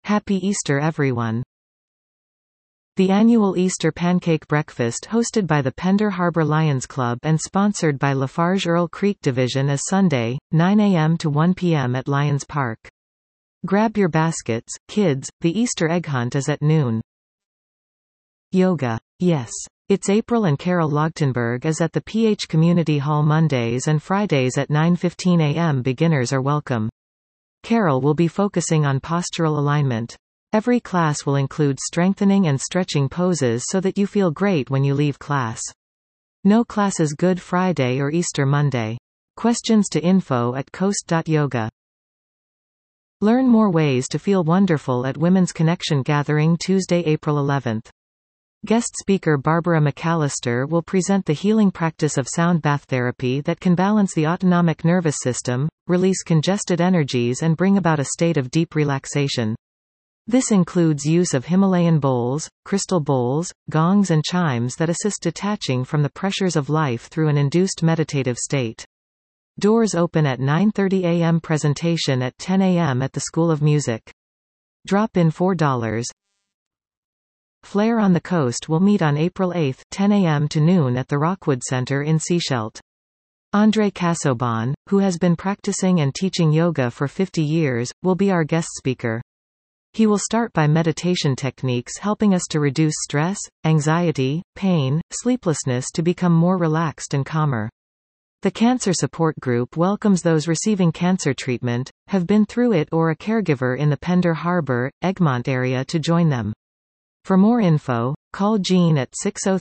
Happy Easter everyone. The annual Easter Pancake Breakfast hosted by the Pender Harbor Lions Club and sponsored by Lafarge Earl Creek Division is Sunday, 9 a.m. to 1 p.m. at Lions Park. Grab your baskets, kids, the Easter egg hunt is at noon. Yoga. Yes. It's April and Carol Logtenberg is at the PH Community Hall Mondays and Fridays at 9:15 a.m. Beginners are welcome. Carol will be focusing on postural alignment. Every class will include strengthening and stretching poses so that you feel great when you leave class. No classes Good Friday or Easter Monday. Questions to info@coast.yoga. Learn more ways to feel wonderful at Women's Connection Gathering Tuesday, April 11th. Guest speaker Barbara McAllister will present the healing practice of sound bath therapy that can balance the autonomic nervous system, release congested energies and bring about a state of deep relaxation. This includes use of Himalayan bowls, crystal bowls, gongs and chimes that assist detaching from the pressures of life through an induced meditative state. Doors open at 9:30 a.m. Presentation at 10 a.m. at the School of Music. Drop-in $4. Flair on the Coast will meet on April 8, 10 a.m. to noon at the Rockwood Center in Sechelt. Andre Casaubon, who has been practicing and teaching yoga for 50 years, will be our guest speaker. He will start by meditation techniques helping us to reduce stress, anxiety, pain, sleeplessness to become more relaxed and calmer. The Cancer Support Group welcomes those receiving cancer treatment, have been through it or a caregiver in the Pender Harbor, Egmont area to join them. For more info, call Jean at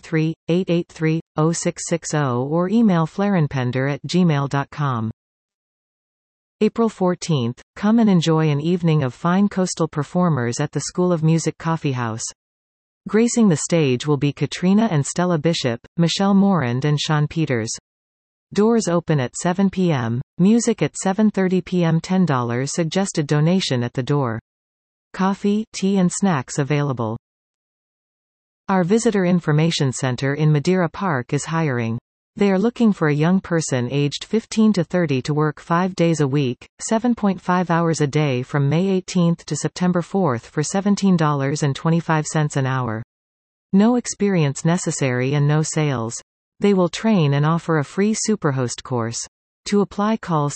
603-883-0660 or email flairenpender@gmail.com. April 14th, come and enjoy an evening of fine coastal performers at the School of Music Coffee House. Gracing the stage will be Katrina and Stella Bishop, Michelle Morand and Sean Peters. Doors open at 7 p.m., music at 7:30 p.m. $10 suggested donation at the door. Coffee, tea and snacks available. Our Visitor Information Center in Madeira Park is hiring. They are looking for a young person aged 15 to 30 to work 5 days a week, 7.5 hours a day from May 18 to September 4 for $17.25 an hour. No experience necessary and no sales. They will train and offer a free Superhost course. To apply, call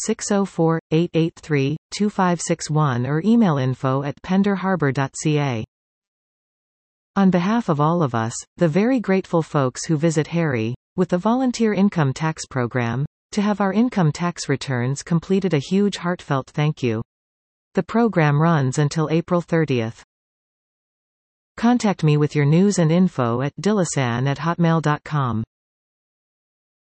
604-883-2561 or email info@penderharbor.ca. On behalf of all of us, the very grateful folks who visit Harry, with the Volunteer Income Tax Program, to have our income tax returns completed, a huge heartfelt thank you. The program runs until April 30th. Contact me with your news and info at dillasan@hotmail.com.